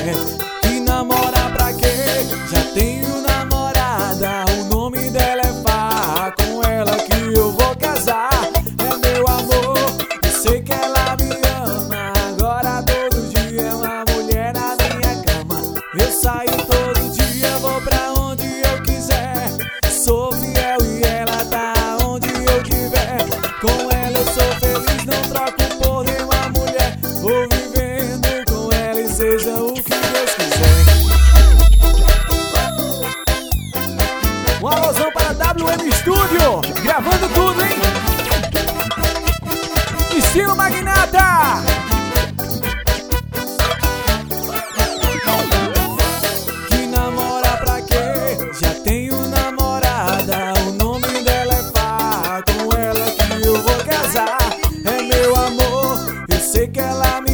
Que namora pra quê? Já tenho namorada, o nome dela é Fá. Com ela que eu vou casar. É meu amor, eu sei que ela me ama. Agora todo dia é uma mulher na minha cama. Eu saio todo dia, vou pra onde eu quiser. Sou fiel e ela tá onde eu tiver. Com ela eu sou feliz, não troco por nenhuma mulher. Vou vivendo com ela e seja o que Deus quiser. Um alusão para WM Studio, gravando tudo, hein? Estilo Magnata. Que namora pra quê? Já tenho namorada, o nome dela é Fá. Com ela que eu vou casar. É meu amor, eu sei que ela me